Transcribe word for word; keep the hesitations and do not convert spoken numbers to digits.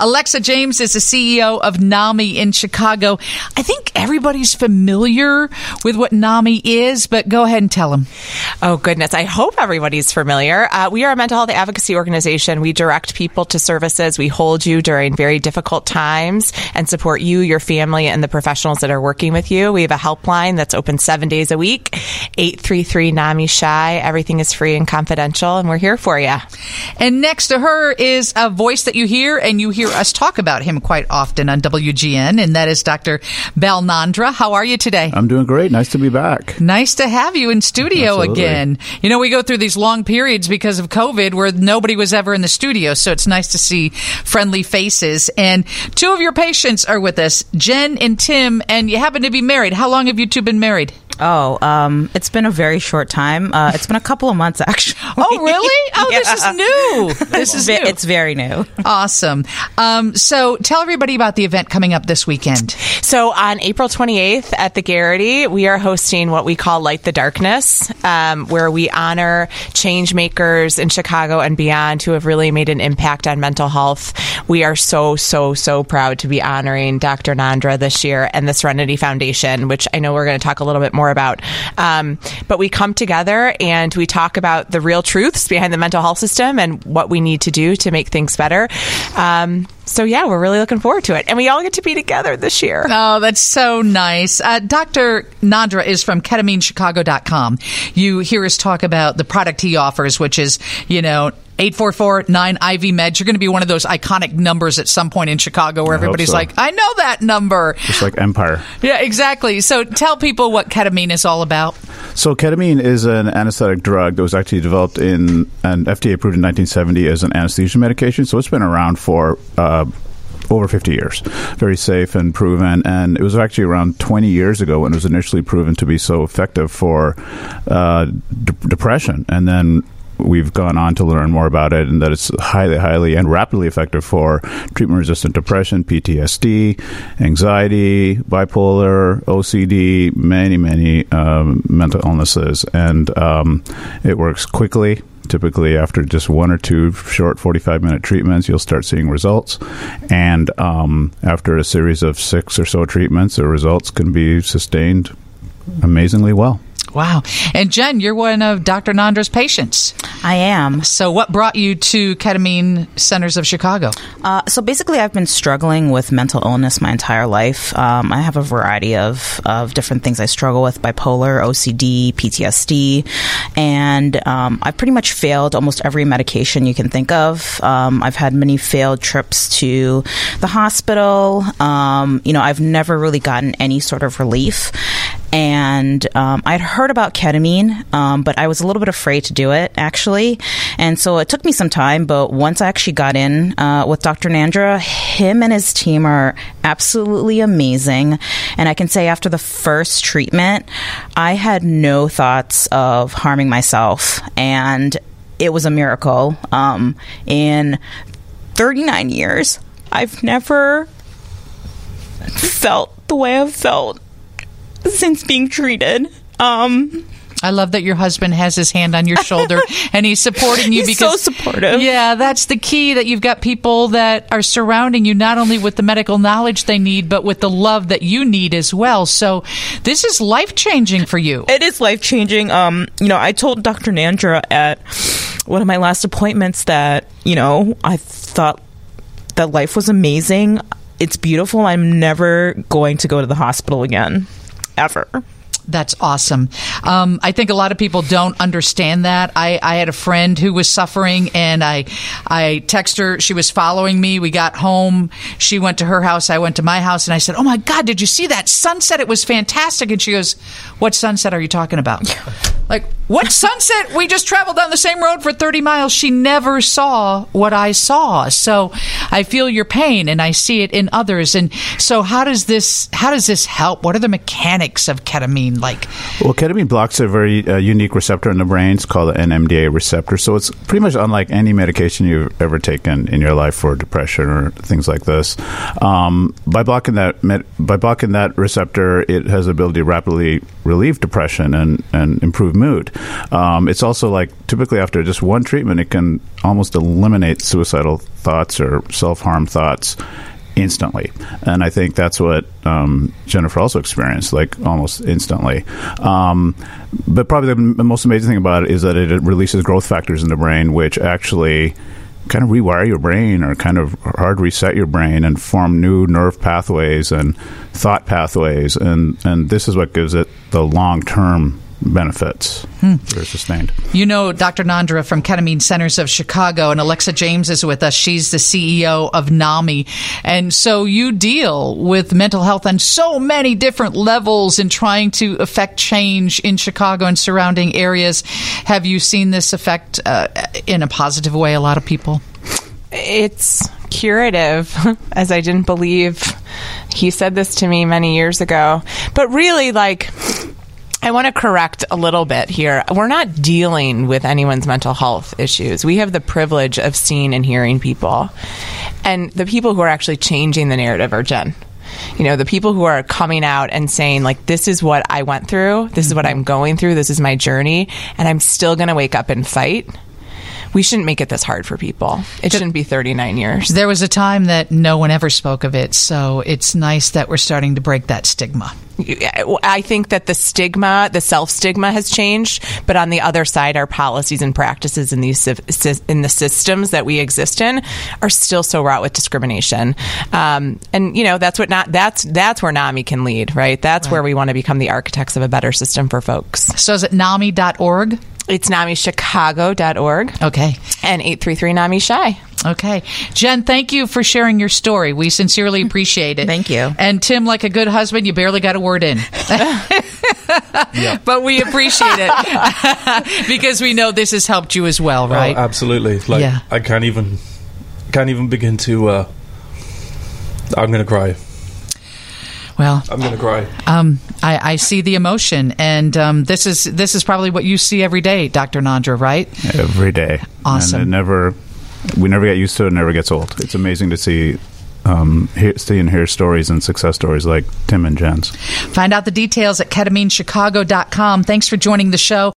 Alexa James is the C E O of NAMI in Chicago. I think everybody's familiar with what NAMI is, but go ahead and tell them. Oh, goodness. I hope everybody's familiar. Uh, we are a mental health advocacy organization. We direct people to services. We hold you during very difficult times and support you, your family, and the professionals that are working with you. We have a helpline that's open seven days a week, eight three three NAMI S H I. Everything is free and confidential, and we're here for you. And next to her is a voice that you hear, and you hear us talk about him quite often on W G N, and that is Doctor Bal Nandra. How are you today? I'm doing great. Nice to be back. Nice to have you in studio Absolutely. again. You know, we go through these long periods because of COVID where nobody was ever in the studio, so it's nice to see friendly faces. And two of your patients are with us, Jen and Tim, and you happen to be married. How long have you two been married? Oh, um, it's been a very short time. Uh, it's been a couple of months, actually. Oh, really? Oh, Yeah. this is new. This is new. It's very new. Awesome. Um, so tell everybody about the event coming up this weekend. So on April twenty-eighth at the Garrity, we are hosting what we call Light the Darkness, um, where we honor change makers in Chicago and beyond who have really made an impact on mental health. We are so, so, so proud to be honoring Doctor Nandra this year and the Serenity Foundation, which I know we're going to talk a little bit more about. Um, but we come together and we talk about the real truths behind the mental health system and what we need to do to make things better. Um, so, yeah, we're really looking forward to it. And we all get to be together this year. Oh, that's so nice. Uh, Doctor Nandra is from ketamine chicago dot com. You hear us talk about the product he offers, which is, you know, eight four four nine I V meds. You're going to be one of those iconic numbers at some point in Chicago where I hope everybody's so. like, I know that number. Just like Empire. Yeah, exactly. So tell people what ketamine is all about. So ketamine is an anesthetic drug that was actually developed in and F D A approved in nineteen seventy as an anesthesia medication. So it's been around for uh, over fifty years. Very safe and proven. And it was actually around twenty years ago when it was initially proven to be so effective for uh, d- depression. And then we've gone on to learn more about it and that it's highly, highly and rapidly effective for treatment-resistant depression, P T S D, anxiety, bipolar, O C D, many, many um, mental illnesses. And um, it works quickly. Typically, after just one or two short forty-five minute treatments, you'll start seeing results. And um, after a series of six or so treatments, the results can be sustained amazingly well. Wow. And Jen, you're one of Doctor Nandra's patients. I am. So what brought you to Ketamine Centers of Chicago? Uh, so basically, I've been struggling with mental illness my entire life. Um, I have a variety of, of different things I struggle with: bipolar, O C D, P T S D, and um, I've pretty much failed almost every medication you can think of. Um, I've had many failed trips to the hospital. Um, you know, I've never really gotten any sort of relief. And um, I'd heard about ketamine, um, but I was a little bit afraid to do it, actually. And so it took me some time, but once I actually got in uh, with Doctor Nandra, him and his team are absolutely amazing. And I can say after the first treatment, I had no thoughts of harming myself. And it was a miracle. Um, in thirty-nine years, I've never felt the way I've felt since being treated. Um, I love that your husband has his hand on your shoulder and he's supporting you he's because so supportive. Yeah, that's the key, that you've got people that are surrounding you not only with the medical knowledge they need, but with the love that you need as well. So this is life-changing for you. It is life-changing. Um, you know, I told Doctor Nandra at one of my last appointments that, you know, I thought that life was amazing. It's beautiful. I'm never going to go to the hospital again. Ever. That's awesome. Um, I think a lot of people don't understand that. I, I had a friend who was suffering, and I I texted her. She was following me. We got home. She went to her house. I went to my house, and I said, "Oh, my God, did you see that sunset? It was fantastic." And she goes, "What sunset are you talking about?" Like, what sunset? We just traveled down the same road for thirty miles. She never saw what I saw. So I feel your pain, and I see it in others. And so how does this how does this help? What are the mechanics of ketamine? ketamine? Like, well, ketamine blocks a very uh, unique receptor in the brain. It's called the N M D A receptor. So it's pretty much unlike any medication you've ever taken in your life for depression or things like this. Um, by blocking that med- by blocking that receptor, it has the ability to rapidly relieve depression and, and improve mood. Um, it's also like typically after just one treatment, it can almost eliminate suicidal thoughts or self-harm thoughts instantly. And I think that's what um, Jennifer also experienced, like almost instantly. Um, but probably the most amazing thing about it is that it releases growth factors in the brain, which actually kind of rewire your brain or kind of hard reset your brain and form new nerve pathways and thought pathways. And, and this is what gives it the long-term benefits hmm. that are sustained. You know Doctor Nandra from Ketamine Centers of Chicago, and Alexa James is with us. She's the C E O of NAMI. And so you deal with mental health on so many different levels in trying to affect change in Chicago and surrounding areas. Have you seen this affect uh, in a positive way a lot of people? It's curative, as I didn't believe he said this to me many years ago. But really, like, I want to correct a little bit here. We're not dealing with anyone's mental health issues. We have the privilege of seeing and hearing people. And the people who are actually changing the narrative are Jen. You know, the people who are coming out and saying, like, this is what I went through, this is what I'm going through, this is my journey, and I'm still going to wake up and fight. We shouldn't make it this hard for people. It shouldn't be thirty-nine years. There was a time that no one ever spoke of it, so it's nice that we're starting to break that stigma. I think that the stigma, the self-stigma has changed, but on the other side, our policies and practices in these in the systems that we exist in are still so wrought with discrimination. Um, and you know, that's what not that's that's where NAMI can lead, right? That's right. Where we want to become the architects of a better system for folks. So is it NAMI dot org? It's nami chicago dot org. Okay. And eight three three NAMI S H I. Okay. Jen, thank you for sharing your story. We sincerely appreciate it. Thank you. And Tim, like a good husband, you barely got a word in. Yeah. But we appreciate it because we know this has helped you as well, right? Oh, absolutely. Like, yeah. I can't even can't even begin to uh, I'm going to cry. Well, I'm going to cry. Um, I, I see the emotion, and um, this is this is probably what you see every day, Doctor Nandra, right? Every day. Awesome. And it never, we never get used to it. It never gets old. It's amazing to see, um, hear, see and hear stories and success stories like Tim and Jen's. Find out the details at ketamine chicago dot com. Thanks for joining the show.